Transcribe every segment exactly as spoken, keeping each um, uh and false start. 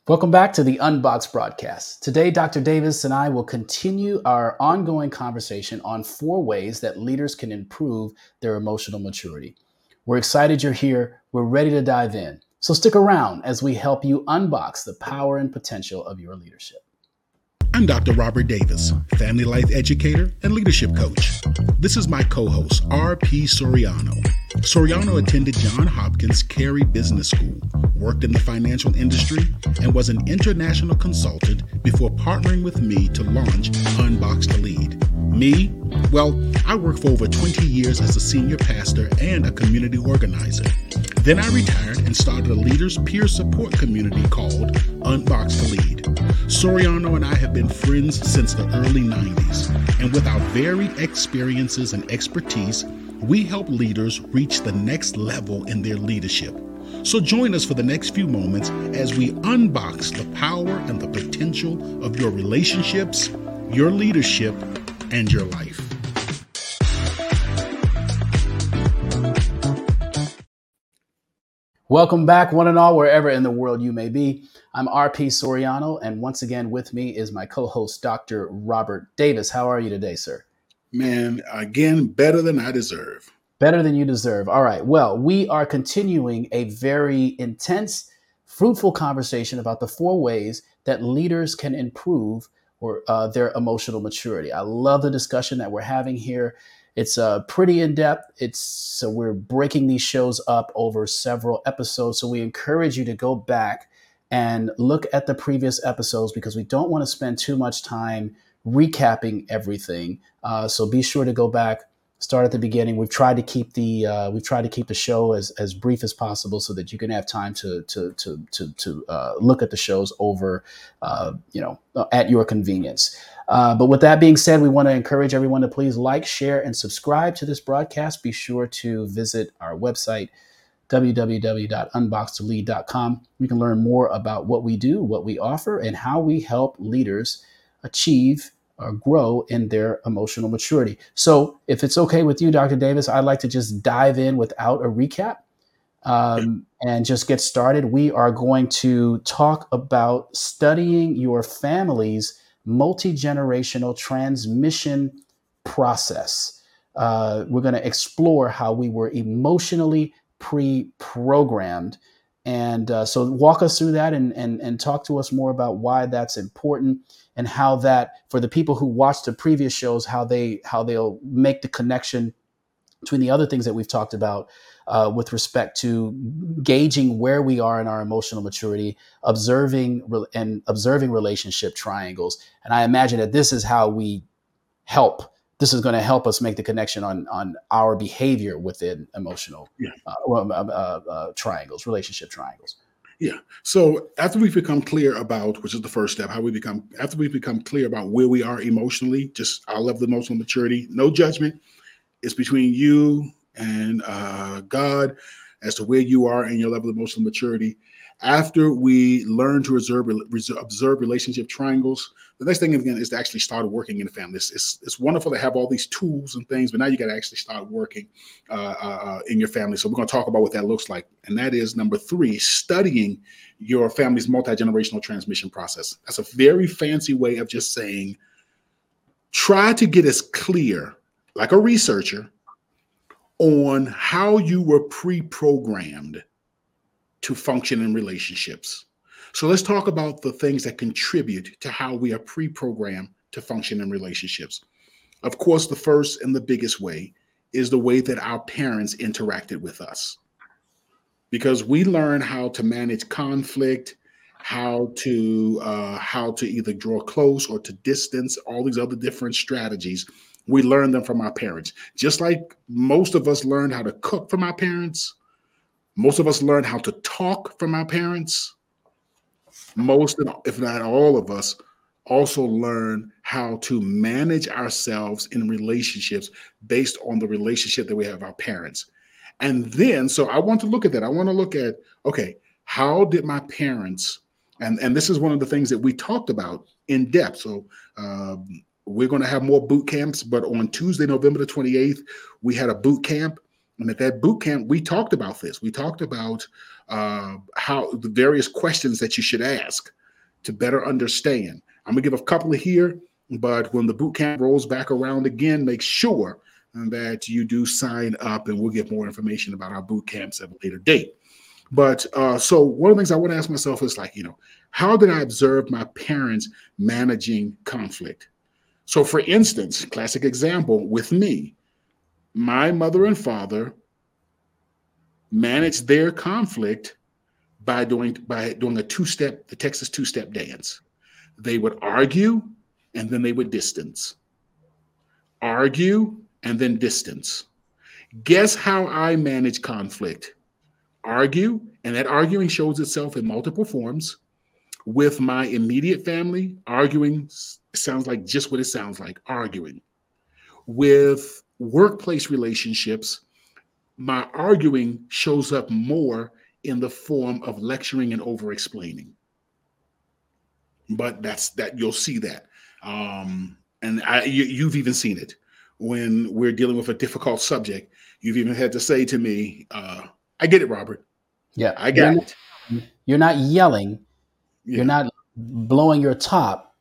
Welcome back to the Unbox broadcast. Today, Doctor Davis and I will continue our ongoing conversation on four ways that leaders can improve their emotional maturity. We're excited you're here. We're ready to dive in. So stick around as we help you unbox the power and potential of your leadership. I'm Doctor Robert Davis, family life educator and leadership coach. This is my co-host, R P Soriano. Soriano attended Johns Hopkins Carey Business School, worked in the financial industry, and was an international consultant before partnering with me to launch Unbox to Lead. Me? Well, I worked for over twenty years as a senior pastor and a community organizer. Then I retired and started a leaders peer support community called Unbox to Lead. Soriano and I have been friends since the early nineties, and with our varied experiences and expertise, we help leaders reach the next level in their leadership. So join us for the next few moments as we unbox the power and the potential of your relationships, your leadership, and your life. Welcome back, one and all, wherever in the world you may be. I'm R P Soriano, and once again with me is my co-host, Doctor Robert Davis. How are you today, sir? Man, again, better than I deserve. Better than you deserve. All right. Well, we are continuing a very intense, fruitful conversation about the four ways that leaders can improve or uh, their emotional maturity. I love the discussion that we're having here. It's uh, pretty in depth. It's so we're breaking these shows up over several episodes. So we encourage you to go back and look at the previous episodes because we don't want to spend too much time recapping everything. Uh, so be sure to go back. Start at the beginning. We've tried to keep the uh, we've tried to keep the show as, as brief as possible so that you can have time to to to to, to uh, look at the shows over, uh, you know, at your convenience. Uh, but with that being said, we want to encourage everyone to please like, share, and subscribe to this broadcast. Be sure to visit our website, w w w dot unbox to lead dot com. You can learn more about what we do, what we offer, and how we help leaders achieve or grow in their emotional maturity. So if it's okay with you, Doctor Davis, I'd like to just dive in without a recap um, and just get started. We are going to talk about studying your family's multi-generational transmission process. Uh, we're going to explore how we were emotionally pre-programmed. And uh, so walk us through that and, and, and talk to us more about why that's important and how that, for the people who watched the previous shows, how they how they'll make the connection between the other things that we've talked about uh, with respect to gauging where we are in our emotional maturity, observing re- and observing relationship triangles. And I imagine that this is how we help. This is going to help us make the connection on on our behavior within emotional Yeah. uh, well, uh, uh, uh, triangles, relationship triangles. Yeah. So after we've become clear about, which is the first step, how we become, after we become clear about where we are emotionally, just our level of emotional maturity, no judgment. It's between you and uh, God as to where you are in your level of emotional maturity. After we learn to observe, observe relationship triangles, the next thing again is to actually start working in the family. It's, it's, it's wonderful to have all these tools and things, but now you got to actually start working uh, uh, in your family. So we're going to talk about what that looks like. And that is number three, studying your family's multi-generational transmission process. That's a very fancy way of just saying, try to get as clear, like a researcher, on how you were pre-programmed to function in relationships. So let's talk about the things that contribute to how we are pre-programmed to function in relationships. Of course, the first and the biggest way is the way that our parents interacted with us. Because we learn how to manage conflict, how to uh, how to either draw close or to distance, all these other different strategies. We learn them from our parents. Just like most of us learned how to cook from our parents, most of us learned how to talk from our parents. Most, if not all of us, also learn how to manage ourselves in relationships based on the relationship that we have with our parents. And then, so I want to look at that. I want to look at, okay, how did my parents, and, and this is one of the things that we talked about in depth. So um, we're going to have more boot camps, but on Tuesday, November the twenty-eighth, we had a boot camp. And at that boot camp, we talked about this. We talked about uh, how the various questions that you should ask to better understand. I'm gonna give a couple of here, but when the boot camp rolls back around again, make sure that you do sign up, and we'll get more information about our boot camps at a later date. But uh, so one of the things I want to ask myself is like, you know, how did I observe my parents managing conflict? So for instance, classic example with me, my mother and father managed their conflict by doing by doing a two-step, the Texas two-step dance. They would argue and then they would distance. Argue and then distance. Guess how I manage conflict? Argue, and that arguing shows itself in multiple forms. With my immediate family, arguing sounds like just what it sounds like, arguing. With workplace relationships, my arguing shows up more in the form of lecturing and over-explaining. But that's that you'll see that. Um, and I, you, you've even seen it when we're dealing with a difficult subject. You've even had to say to me, uh, I get it, Robert. Yeah, I got you're it. Not, you're not yelling. Yeah. You're not blowing your top,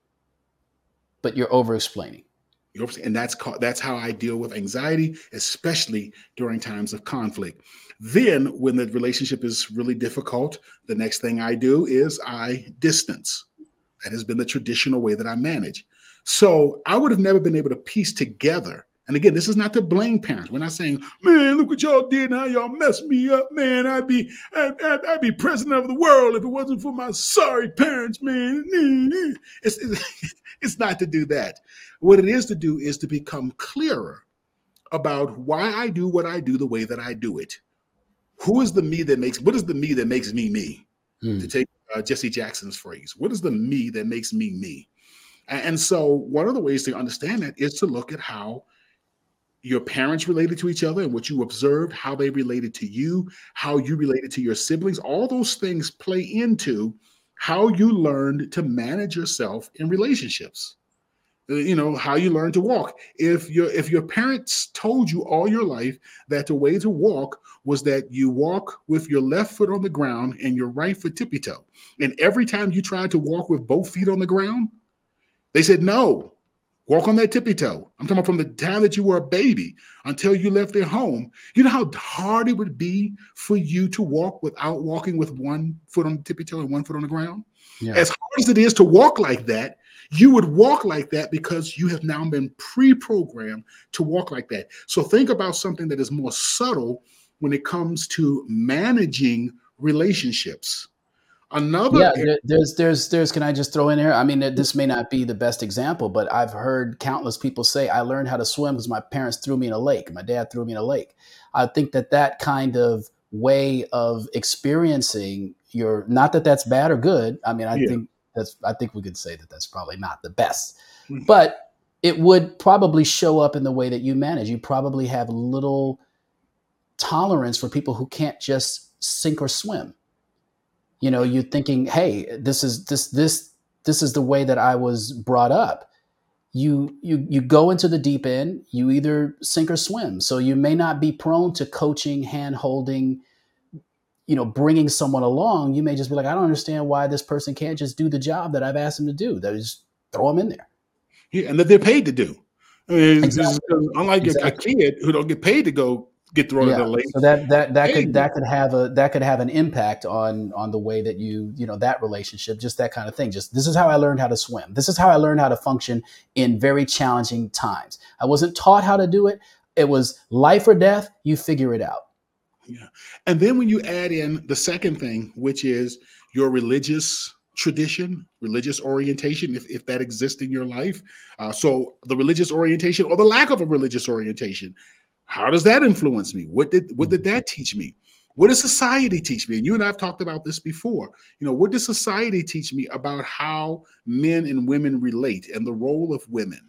but you're over-explaining. And that's called, that's how I deal with anxiety, especially during times of conflict. Then when the relationship is really difficult, the next thing I do is I distance. That has been the traditional way that I manage. So I would have never been able to piece together. And again, this is not to blame parents. We're not saying, man, look what y'all did. How y'all messed me up, man. I'd be, I'd, I'd, I'd be president of the world if it wasn't for my sorry parents, man. It's, it's, it's not to do that. What it is to do is to become clearer about why I do what I do the way that I do it. Who is the me that makes, what is the me that makes me me? Hmm. To take uh, Jesse Jackson's phrase, what is the me that makes me me? And, and so one of the ways to understand that is to look at how your parents related to each other and what you observed, how they related to you, how you related to your siblings. All those things play into how you learned to manage yourself in relationships. You know, how you learn to walk. If your if your parents told you all your life that the way to walk was that you walk with your left foot on the ground and your right foot tippy toe, and every time you tried to walk with both feet on the ground, they said, no, walk on that tippy toe. I'm talking about from the time that you were a baby until you left their home. You know how hard it would be for you to walk without walking with one foot on the tippy toe and one foot on the ground? Yeah. As hard as it is to walk like that, you would walk like that because you have now been pre-programmed to walk like that. So think about something that is more subtle when it comes to managing relationships. Another yeah, there, there's, there's, there's, can I just throw in here? I mean, this may not be the best example, but I've heard countless people say, I learned how to swim because my parents threw me in a lake. My dad threw me in a lake. I think that that kind of way of experiencing your, not that that's bad or good. I mean, I yeah. think that's, I think we could say that that's probably not the best, mm-hmm. but it would probably show up in the way that you manage. You probably have little tolerance for people who can't just sink or swim. You know, you're thinking, hey, this is this this this is the way that I was brought up. You you you go into the deep end, you either sink or swim. So you may not be prone to coaching, hand holding, you know, bringing someone along. You may just be like, I don't understand why this person can't just do the job that I've asked them to do. That is, throw them in there. Yeah, and that they're paid to do. I mean, exactly. Unlike exactly. a kid who don't get paid to go get thrown yeah. in the lake. So that that that could that could have a that could have an impact on on the way that you you know that relationship, just that kind of thing. Just this is how I learned how to swim. This is how I learned how to function in very challenging times. I wasn't taught how to do it. It was life or death. You figure it out. Yeah, and then when you add in the second thing, which is your religious tradition, religious orientation, if, if that exists in your life. Uh, so the religious orientation or the lack of a religious orientation. How does that influence me? What did what did that teach me? What does society teach me? And you and I have talked about this before. You know, what does society teach me about how men and women relate and the role of women?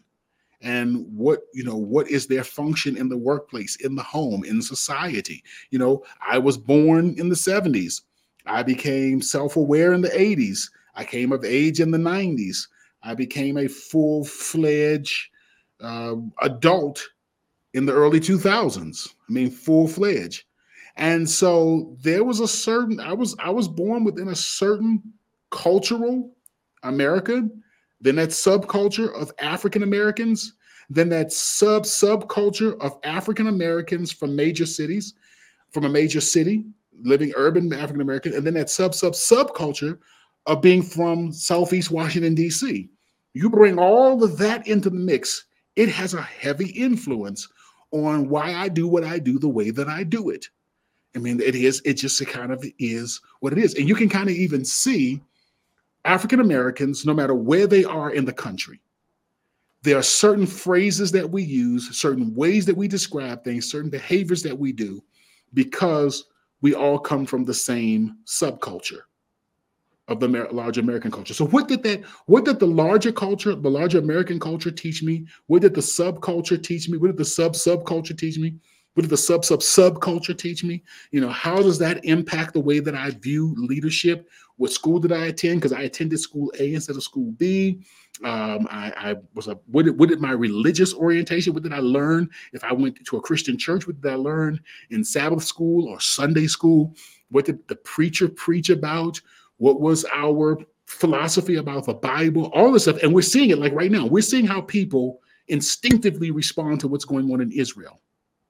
And what, you know, what is their function in the workplace, in the home, in society? You know, I was born in the seventies. I became self-aware in the eighties. I came of age in the nineties. I became a full-fledged uh, adult in the early two thousands. I mean, full-fledged. And so there was a certain, I was, I was born within a certain cultural America, then that subculture of African Americans, then that sub subculture of African Americans from major cities, from a major city, living urban African American, and then that sub sub subculture of being from Southeast Washington, D C. You bring all of that into the mix, it has a heavy influence on why I do what I do the way that I do it. I mean, it is, it just it kind of is what it is. And you can kind of even see African Americans, no matter where they are in the country, there are certain phrases that we use, certain ways that we describe things, certain behaviors that we do, because we all come from the same subculture of the large American culture. So what did that, what did the larger culture, the larger American culture teach me? What did the subculture teach me? What did the sub subculture teach me? What did the sub sub subculture teach me? You know, how does that impact the way that I view leadership? What school did I attend? Because I attended school A instead of school B. Um, I, I was a, what did, what did my religious orientation, what did I learn? If I went to a Christian church, what did I learn in Sabbath school or Sunday school? What did the preacher preach about? What was our philosophy about the Bible? All this stuff. And we're seeing it like right now. We're seeing how people instinctively respond to what's going on in Israel.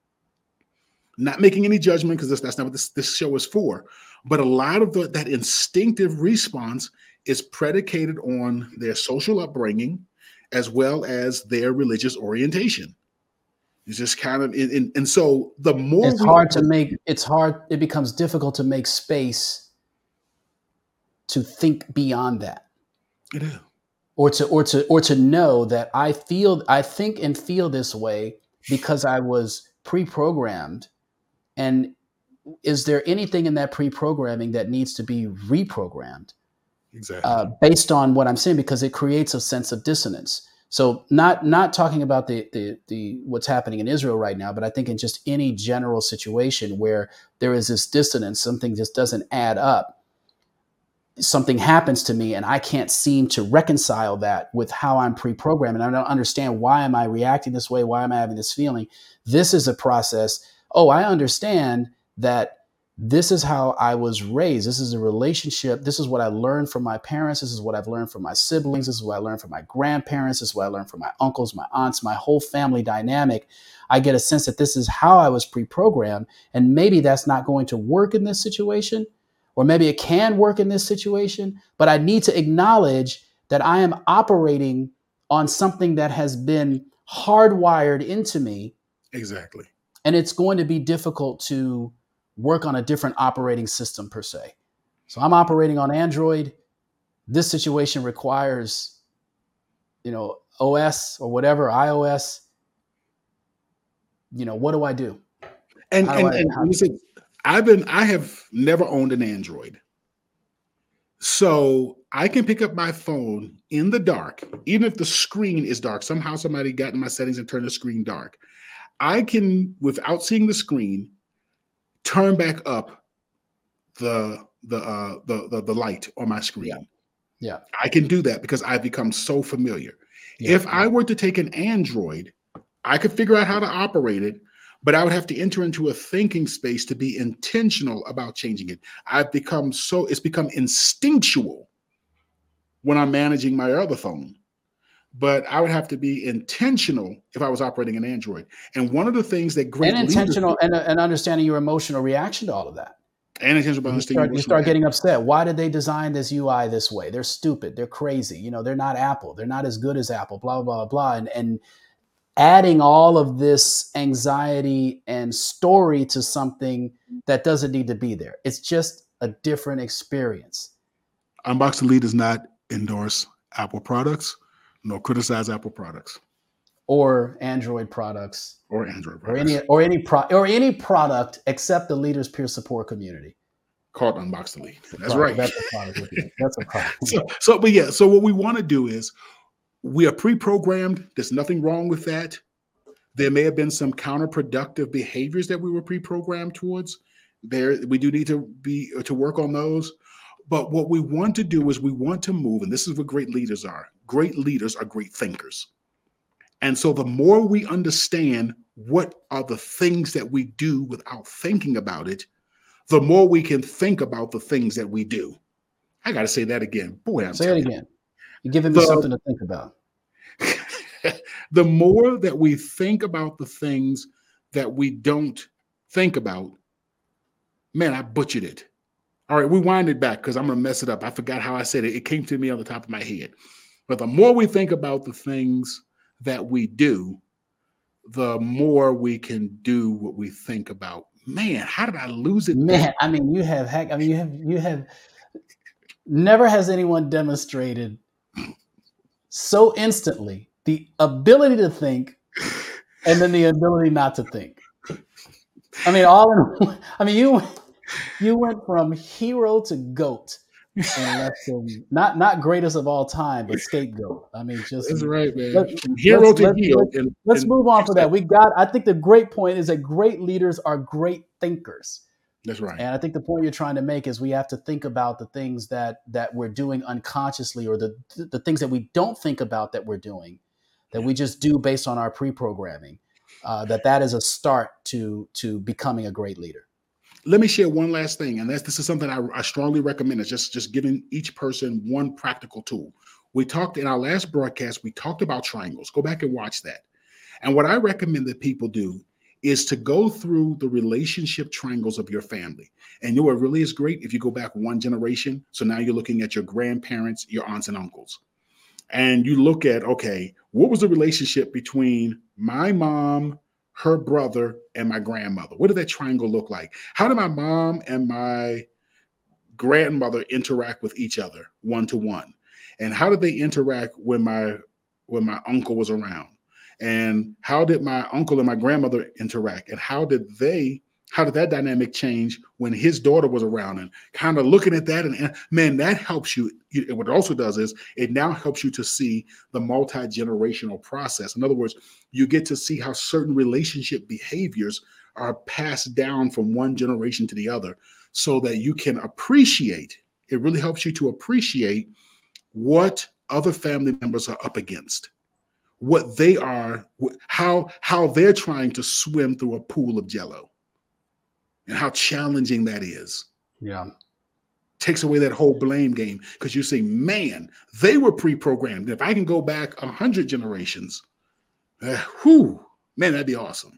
Not making any judgment, because that's, that's not what this, this show is for. But a lot of the, that instinctive response is predicated on their social upbringing as well as their religious orientation. It's just kind of, and, and so the more it's we, hard to make, it's hard, it becomes difficult to make space to think beyond that. It is. Or to, or to, or to know that I feel, I think and feel this way because I was pre-programmed. And is there anything in that pre-programming that needs to be reprogrammed? Exactly. Uh, based on what I'm saying, because it creates a sense of dissonance. So not not talking about the, the the what's happening in Israel right now, but I think in just any general situation where there is this dissonance, something just doesn't add up. Something happens to me and I can't seem to reconcile that with how I'm pre-programmed. And I don't understand, why am I reacting this way? Why am I having this feeling? This is a process. Oh, I understand that this is how I was raised. This is a relationship. This is what I learned from my parents. This is what I've learned from my siblings. This is what I learned from my grandparents. This is what I learned from my uncles, my aunts, my whole family dynamic. I get a sense that this is how I was pre-programmed. And maybe that's not going to work in this situation, or maybe it can work in this situation, but I need to acknowledge that I am operating on something that has been hardwired into me. Exactly. And it's going to be difficult to work on a different operating system per se. So I'm operating on Android. This situation requires, you know, O S or whatever, iOS. You know, what do I do? And, do and, I, and listen, I've been, I have never owned an Android. So I can pick up my phone in the dark, even if the screen is dark. Somehow somebody got in my settings and turned the screen dark. I can, without seeing the screen, turn back up the the uh, the, the the light on my screen. Yeah. yeah. I can do that because I've become so familiar. Yeah. If I were to take an Android, I could figure out how to operate it, but I would have to enter into a thinking space to be intentional about changing it. I've become so, it's become instinctual when I'm managing my other phone. But I would have to be intentional if I was operating an Android. And one of the things that great and intentional leaders, and, and understanding your emotional reaction to all of that. And intentional about you start, you start getting upset. Why did they design this U I this way? They're stupid. They're crazy. You know, they're not Apple. They're not as good as Apple. Blah blah blah blah. And and adding all of this anxiety and story to something that doesn't need to be there. It's just a different experience. Unbox the Lead does not endorse Apple products. No, criticize Apple products or Android products or Android products. or any or any pro or any product except the Leaders Peer Support Community. Called Unbox the Lead. That's product. right. That's a product. That's a product. so, so, but yeah. So what we want to do is we are pre-programmed. There's nothing wrong with that. There may have been some counterproductive behaviors that we were pre-programmed towards. There, we do need to be to work on those. But what we want to do is we want to move, and this is what great leaders are. Great leaders are great thinkers. And so the more we understand what are the things that we do without thinking about it, the more we can think about the things that we do. I got to say that again. Boy, I'm Say it telling again. You're giving you. me something to think about. The, the more that we think about the things that we don't think about, man, I butchered it. All right, rewind it back because I'm going to mess it up. I forgot how I said it. It came to me on the top of my head. But the more we think about the things that we do, the more we can do what we think about. Man, how did I lose it? Man, There? I mean, you have heck. I mean, you have you have. Never has anyone demonstrated so instantly the ability to think, and then the ability not to think. I mean, all in. I mean, you you went from hero to goat in less than not not greatest of all time, but scapegoat. I mean, just That's right, man. let, From hero let's to let's heel. let's, And, let's and move on for that. We got. I think the great point is that great leaders are great thinkers. That's right. And I think the point you're trying to make is we have to think about the things that that we're doing unconsciously, or the the things that we don't think about that we're doing, that we just do based on our pre-programming. Uh, that that is a start to to becoming a great leader. Let me share one last thing, and that's this is something I, I strongly recommend. It's just just giving each person one practical tool. We talked in our last broadcast. We talked about triangles. Go back and watch that. And what I recommend that people do is to go through the relationship triangles of your family. And you know what really is great? If you go back one generation, so now you're looking at your grandparents, your aunts and uncles, and you look at, okay, what was the relationship between my mom, her brother, and my grandmother? What did that triangle look like? How did my mom and my grandmother interact with each other one to one? And how did they interact when my when my uncle was around? And how did my uncle and my grandmother interact? And how did they, how did that dynamic change when his daughter was around? And kind of looking at that, and, and man, that helps you. It, what it also does is it now helps you to see the multi-generational process. In other words, you get to see how certain relationship behaviors are passed down from one generation to the other, so that you can appreciate. It really helps you to appreciate what other family members are up against, what they are, how how they're trying to swim through a pool of jello, and how challenging that is. Yeah. Takes away that whole blame game, because you say, man, they were pre-programmed. If I can go back a hundred generations, uh, whew, man, that'd be awesome.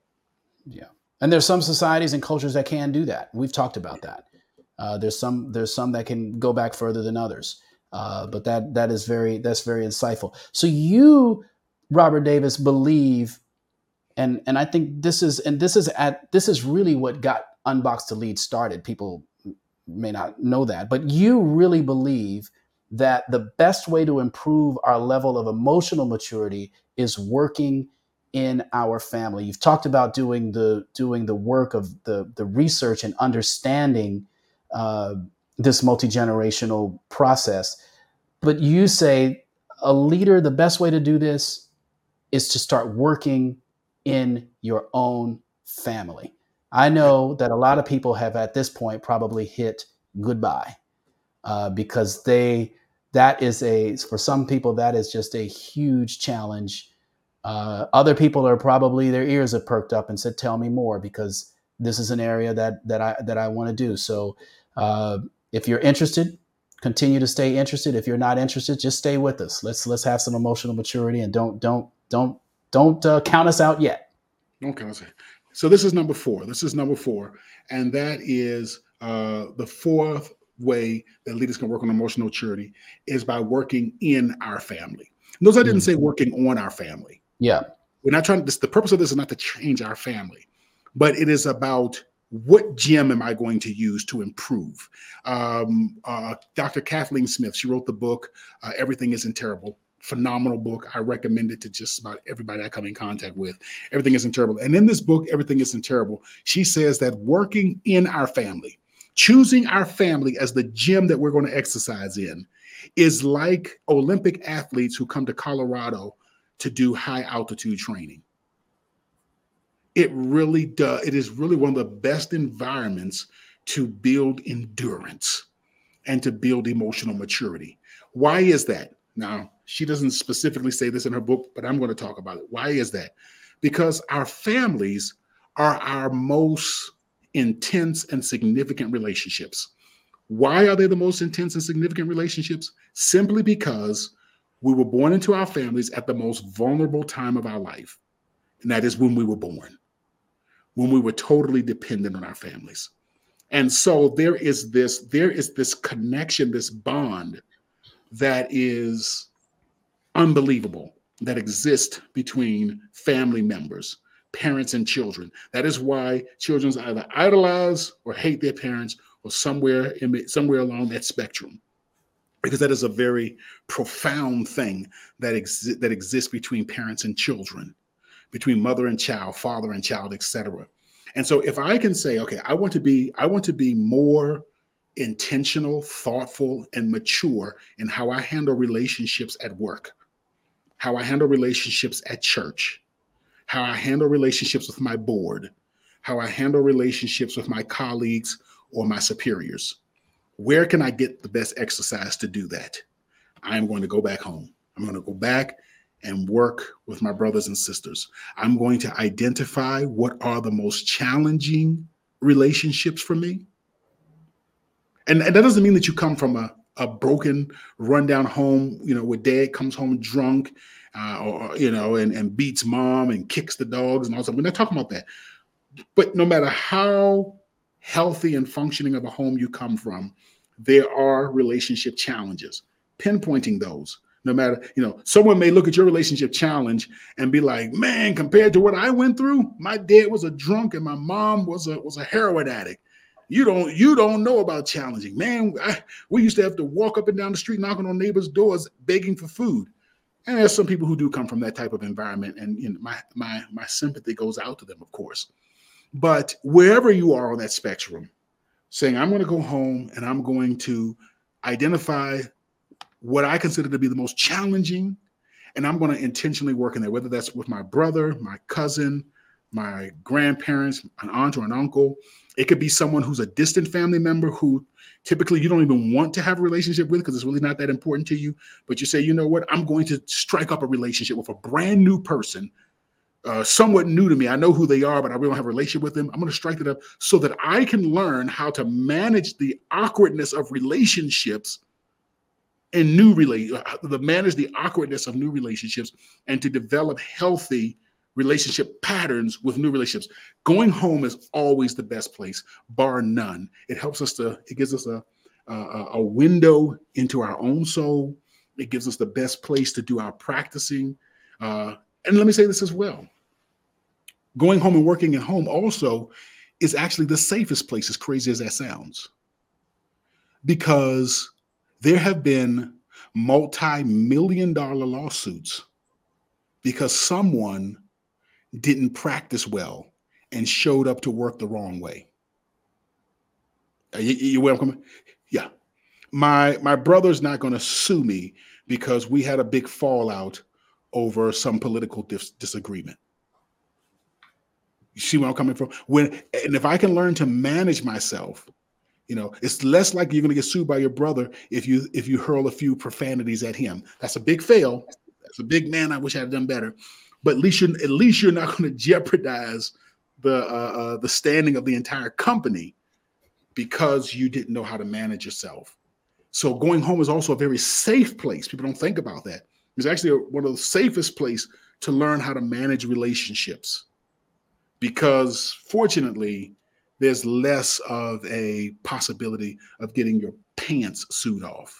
Yeah. And there's some societies and cultures that can do that. We've talked about that. Uh, there's some there's some that can go back further than others. Uh, but that that is very that's very insightful. So you, Robert Davis, believe, and and I think this is and this is at this is really what got Unbox to Lead started. People may not know that, but you really believe that the best way to improve our level of emotional maturity is working in our family. You've talked about doing the doing the work of the the research and understanding uh, this multi-generational process. But you say a leader, the best way to do this is to start working in your own family. I know that a lot of people have at this point probably hit goodbye uh, because they that is a for some people that is just a huge challenge. Uh, other people are probably their ears have perked up and said, "Tell me more," because this is an area that that I that I want to do. So, uh, if you're interested, continue to stay interested. If you're not interested, just stay with us. Let's let's have some emotional maturity, and don't don't don't don't uh, count us out yet. Don't count us out. So this is number four. This is number four, and that is uh, the fourth way that leaders can work on emotional maturity is by working in our family. Notice I didn't Mm. say working on our family. Yeah. We're not trying to, this, the purpose of this is not to change our family, but it is about what gem am I going to use to improve? Um, uh, Doctor Kathleen Smith, she wrote the book, uh, Everything Isn't Terrible. Phenomenal book. I recommend it to just about everybody I come in contact with. Everything Isn't Terrible. And in this book, Everything Isn't Terrible, she says that working in our family, choosing our family as the gym that we're going to exercise in, is like Olympic athletes who come to Colorado to do high altitude training. It really does. It is really one of the best environments to build endurance and to build emotional maturity. Why is that? Now, she doesn't specifically say this in her book, but I'm going to talk about it. Why is that? Because our families are our most intense and significant relationships. Why are they the most intense and significant relationships? Simply because we were born into our families at the most vulnerable time of our life. And that is when we were born, when we were totally dependent on our families. And so there is this, there is this connection, this bond that is unbelievable that exists between family members, parents and children. That is why children either idolize or hate their parents, or somewhere in somewhere along that spectrum, because that is a very profound thing that exi- that exists between parents and children, between mother and child, father and child, et cetera. And so, if I can say, okay, I want to be, I want to be more intentional, thoughtful, and mature in how I handle relationships at work, how I handle relationships at church, how I handle relationships with my board, how I handle relationships with my colleagues or my superiors. Where can I get the best exercise to do that? I'm going to go back home. I'm going to go back and work with my brothers and sisters. I'm going to identify what are the most challenging relationships for me. And, and that doesn't mean that you come from a, a broken, rundown home, you know, where dad comes home drunk, uh, or, you know, and, and beats mom and kicks the dogs and all that. We're not talking about that. But no matter how healthy and functioning of a home you come from, there are relationship challenges. Pinpointing those, no matter, you know, someone may look at your relationship challenge and be like, man, compared to what I went through, my dad was a drunk and my mom was a was a heroin addict. You don't you don't know about challenging, man. I, we used to have to walk up and down the street knocking on neighbors' doors begging for food. And there's some people who do come from that type of environment, and you know, my my my sympathy goes out to them, of course. But wherever you are on that spectrum, saying, I'm going to go home and I'm going to identify what I consider to be the most challenging, and I'm going to intentionally work in there, whether that's with my brother, my cousin, my grandparents, an aunt or an uncle. It could be someone who's a distant family member who typically you don't even want to have a relationship with because it's really not that important to you. But you say, you know what, I'm going to strike up a relationship with a brand new person, Uh, somewhat new to me. I know who they are, but I really don't have a relationship with them. I'm going to strike it up so that I can learn how to manage the awkwardness of relationships and new relate, to manage the awkwardness of new relationships and to develop healthy relationship patterns with new relationships. Going home is always the best place, bar none. It helps us to, it gives us a, a, a window into our own soul. It gives us the best place to do our practicing. Uh, and let me say this as well. Going home and working at home also is actually the safest place, as crazy as that sounds, because there have been multi-million dollar lawsuits because someone didn't practice well and showed up to work the wrong way. Uh, You, you welcome. Yeah. My, my brother's not going to sue me because we had a big fallout over some political dis- disagreement. You see where I'm coming from? When, and if I can learn to manage myself, you know, it's less likely you're going to get sued by your brother if you if you hurl a few profanities at him. That's a big fail. That's a big man. I wish I had done better. But at least you're at least you're not going to jeopardize the uh, uh, the standing of the entire company because you didn't know how to manage yourself. So going home is also a very safe place. People don't think about that. It's actually a, one of the safest places to learn how to manage relationships, because fortunately, there's less of a possibility of getting your pants sued off.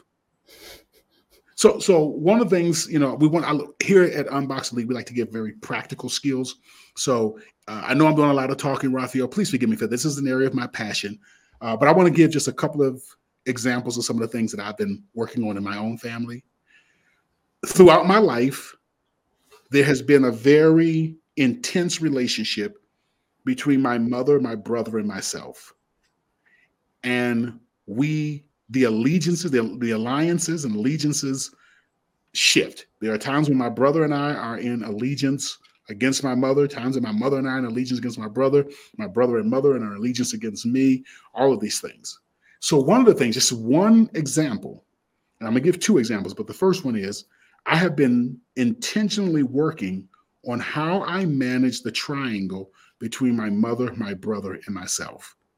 So, so one of the things, you know, we want I, here at Unbox Elite, we like to give very practical skills. So uh, I know I'm doing a lot of talking, Raphael. Please forgive me for this. This is an area of my passion, uh, but I want to give just a couple of examples of some of the things that I've been working on in my own family. Throughout my life, there has been a very intense relationship between my mother, my brother, and myself. And we, the allegiances, the, the alliances and allegiances shift. There are times when my brother and I are in allegiance against my mother, times when my mother and I are in allegiance against my brother, my brother and mother and our allegiance against me, all of these things. So one of the things, just one example, and I'm gonna give two examples, but the first one is I have been intentionally working on how I manage the triangle between my mother, my brother, and myself.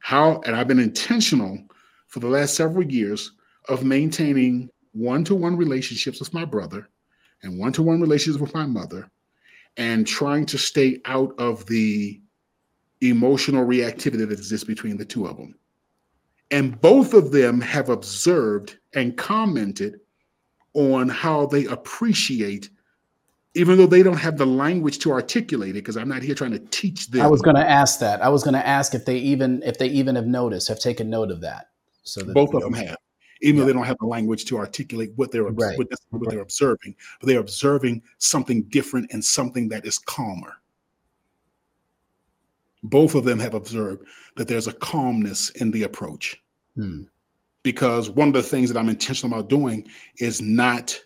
How, and I've been intentional for the last several years of maintaining one-to-one relationships with my brother and one-to-one relationships with my mother, and trying to stay out of the emotional reactivity that exists between the two of them. And both of them have observed and commented on how they appreciate, even though they don't have the language to articulate it, because I'm not here trying to teach I was them. going to ask that. I was going to ask if they even if they even have noticed, have taken note of that. So that, Both you of know, them have, even yeah. though they don't have the language to articulate what they're Right. what, what they're observing, but they're observing something different and something that is calmer. Both of them have observed that there's a calmness in the approach. Hmm. Because one of the things that I'm intentional about doing is not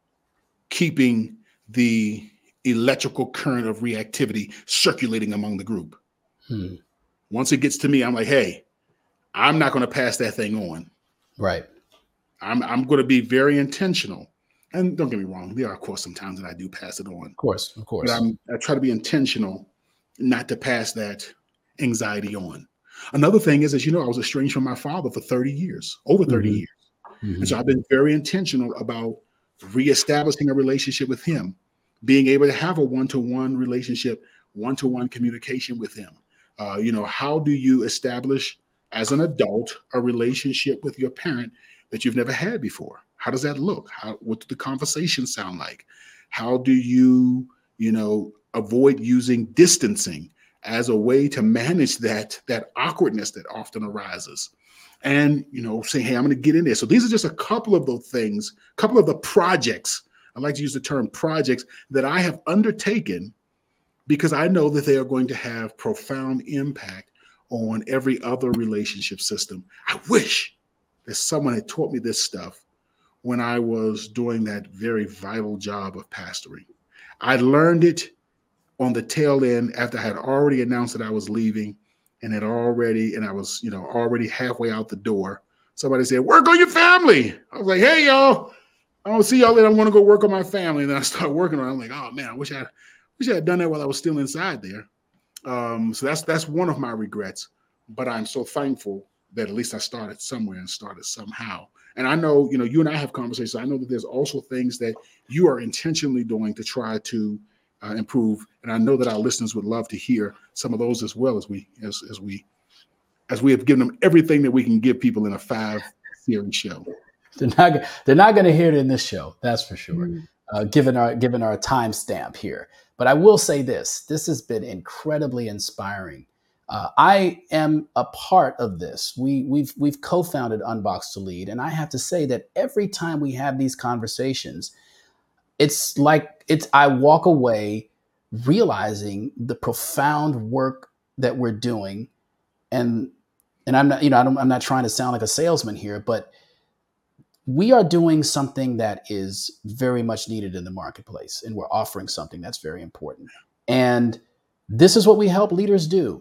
keeping the electrical current of reactivity circulating among the group. Hmm. Once it gets to me, I'm like, hey, I'm not going to pass that thing on. Right. I'm, I'm going to be very intentional. And don't get me wrong, there are, of course, some times that I do pass it on. Of course, of course. But I'm, I try to be intentional not to pass that anxiety on. Another thing is, as you know, I was estranged from my father for thirty years, over thirty Mm-hmm. years. Mm-hmm. And so I've been very intentional about reestablishing a relationship with him, being able to have a one-to-one relationship, one-to-one communication with him. Uh, you know, how do you establish as an adult a relationship with your parent that you've never had before? How does that look? How, what do the conversations sound like? How do you, you know, avoid using distancing as a way to manage that, that awkwardness that often arises? And, you know, say, hey, I'm going to get in there. So these are just a couple of those things, a couple of the projects. I like to use the term projects that I have undertaken because I know that they are going to have profound impact on every other relationship system. I wish that someone had taught me this stuff when I was doing that very vital job of pastoring. I learned it on the tail end after I had already announced that I was leaving and had already, and I was, you know, already halfway out the door. Somebody said, work on your family. I was like, hey, y'all, I don't see y'all later. I'm going to go work on my family. And then I started working on it. I'm like, oh man, I wish I, wish I had done that while I was still inside there. Um, so that's, that's one of my regrets, but I'm so thankful that at least I started somewhere and started somehow. And I know, you know, you and I have conversations. I know that there's also things that you are intentionally doing to try to uh, improve. And I know that our listeners would love to hear some of those as well as we, as, as we, as we have given them everything that we can give people in a five series show. They're not, they're not going to hear it in this show. That's for sure. Uh, given our, given our timestamp here. But I will say this, this has been incredibly inspiring. Uh, I am a part of this. We, we've, we've co-founded Unbox to Lead. And I have to say that every time we have these conversations, it's like it's, I walk away realizing the profound work that we're doing. And, and I'm not, you know, I don't, I'm not trying to sound like a salesman here, but we are doing something that is very much needed in the marketplace, and we're offering something that's very important. And this is what we help leaders do.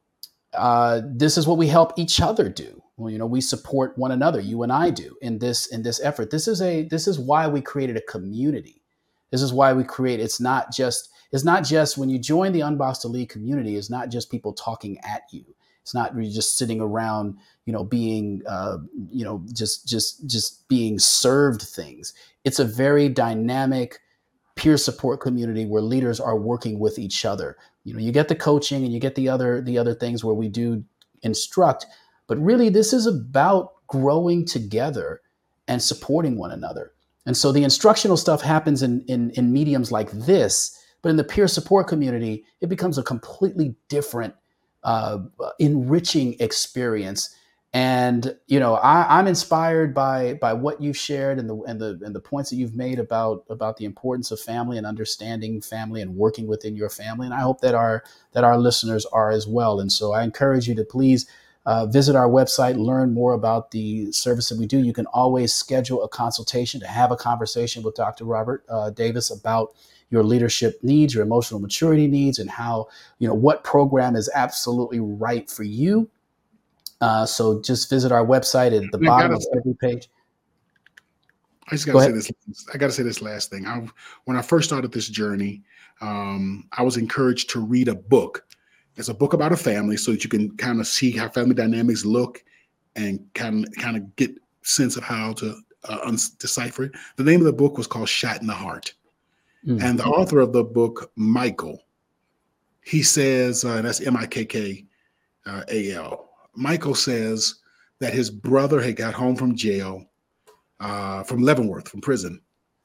Uh, this is what we help each other do. Well, you know, we support one another. You and I do in this in this effort. This is a this is why we created a community. This is why we create. It's not just it's not just when you join the Unbox to Lead community. It's not just people talking at you. It's not really just sitting around, you know, being, uh, you know, just just just being served things. It's a very dynamic peer support community where leaders are working with each other. You know, you get the coaching and you get the other the other things where we do instruct, but really this is about growing together and supporting one another. And so the instructional stuff happens in in, in mediums like this, but in the peer support community, it becomes a completely different Uh, enriching experience. And you know, I, I'm inspired by by what you've shared and the and the and the points that you've made about about the importance of family and understanding family and working within your family. And I hope that our that our listeners are as well. And so I encourage you to please uh, visit our website, learn more about the service that we do. You can always schedule a consultation to have a conversation with Doctor Robert uh, Davis about your leadership needs, your emotional maturity needs, and how, you know, what program is absolutely right for you. Uh, so just visit our website at the I bottom gotta, of every page. I just got to say this. I got to say this last thing. I, when I first started this journey, um, I was encouraged to read a book It's a book about a family so that you can kind of see how family dynamics look and kind of kind of get sense of how to uh, un- decipher it. The name of the book was called Shot in the Heart. Mm-hmm. And the author of the book, Michael, he says, uh, that's M I K K A L. Michael says that his brother had got home from jail, uh, from Leavenworth, from prison.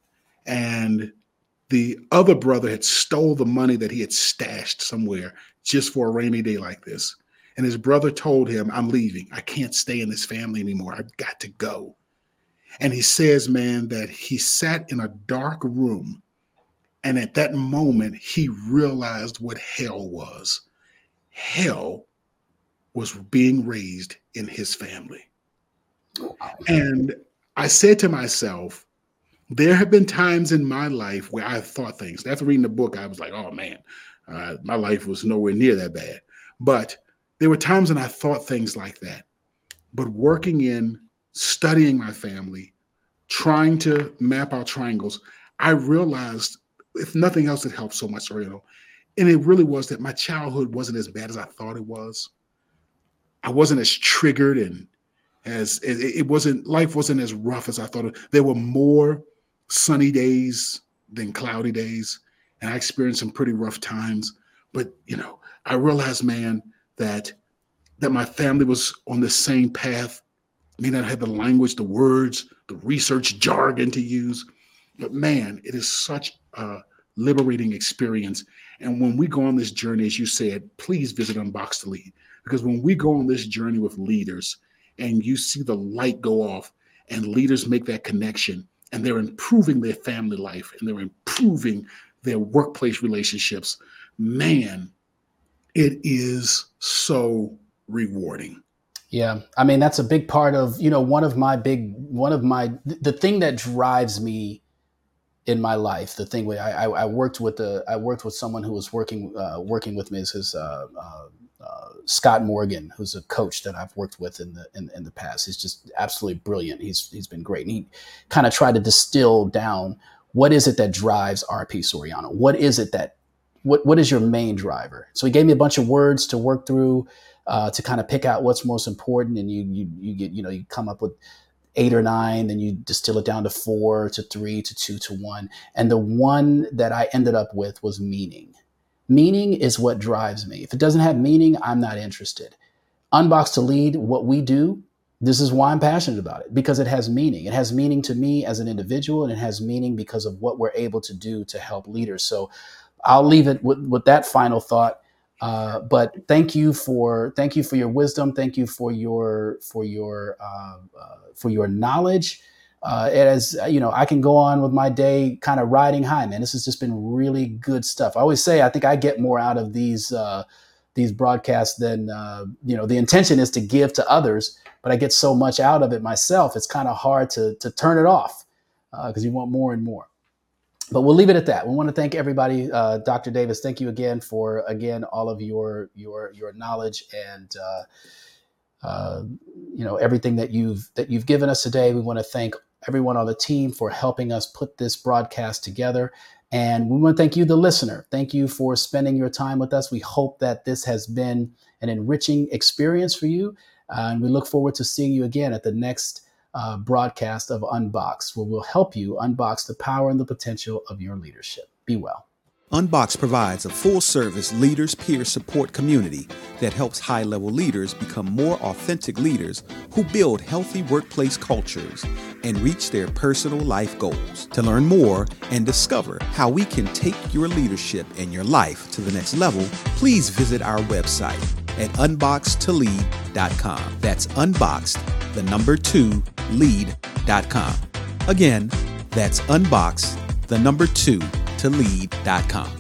And the other brother had stole the money that he had stashed somewhere just for a rainy day like this. And his brother told him, I'm leaving. I can't stay in this family anymore. I've got to go. And he says, man, that he sat in a dark room. And at that moment, he realized what hell was. Hell was being raised in his family. And I said to myself, there have been times in my life where I thought things. After reading the book, I was like, oh, man, uh, my life was nowhere near that bad. But there were times when I thought things like that. But working in, studying my family, trying to map out triangles, I realized, if nothing else, it helped so much, Ariel. And it really was that my childhood wasn't as bad as I thought it was. I wasn't as triggered and as it, it wasn't, life wasn't as rough as I thought it. There were more sunny days than cloudy days. And I experienced some pretty rough times. But, you know, I realized, man, that that my family was on the same path. I mean, I had the language, the words, the research jargon to use. But man, it is such a liberating experience. And when we go on this journey, as you said, please visit Unbox to Lead. Because when we go on this journey with leaders and you see the light go off and leaders make that connection and they're improving their family life and they're improving their workplace relationships, man, it is so rewarding. Yeah. I mean, that's a big part of, you know, one of my big, one of my, the thing that drives me in my life, the thing where I, I worked with the, I worked with someone who was working, uh, working with me is his, uh, uh, uh, Scott Morgan, who's a coach that I've worked with in the, in, in the past. He's just absolutely brilliant. He's, he's been great. And he kind of tried to distill down, what is it that drives R P Soriano? What is it that, what, what is your main driver? So he gave me a bunch of words to work through, uh, to kind of pick out what's most important. And you, you, you get, you know, you come up with eight or nine, then you distill it down to four, to three, to two, to one. And the one that I ended up with was meaning. Meaning is what drives me. If it doesn't have meaning, I'm not interested. Unbox to Lead, what we do, this is why I'm passionate about it, because it has meaning. It has meaning to me as an individual, and it has meaning because of what we're able to do to help leaders. So I'll leave it with, with that final thought. Uh, but thank you for thank you for your wisdom. Thank you for your for your uh, uh, for your knowledge. Uh, as you know, I can go on with my day kind of riding high, man. This has just been really good stuff. I always say I think I get more out of these uh, these broadcasts than uh, you know. The intention is to give to others, but I get so much out of it myself. It's kind of hard to to turn it off because uh, you want more and more. But we'll leave it at that. We want to thank everybody. Uh, Doctor Davis, thank you again for, again, all of your your your knowledge and, uh, uh, you know, everything that you've that you've given us today. We want to thank everyone on the team for helping us put this broadcast together. And we want to thank you, the listener. Thank you for spending your time with us. We hope that this has been an enriching experience for you. Uh, and we look forward to seeing you again at the next Uh, broadcast of Unbox, where we'll help you unbox the power and the potential of your leadership. Be well. Unbox provides a full-service leaders peer support community that helps high-level leaders become more authentic leaders who build healthy workplace cultures and reach their personal life goals. To learn more and discover how we can take your leadership and your life to the next level, please visit our website at unboxed to lead dot com. That's unboxed, the number two, lead dot com. Again, that's unboxed, the number two, to lead dot com.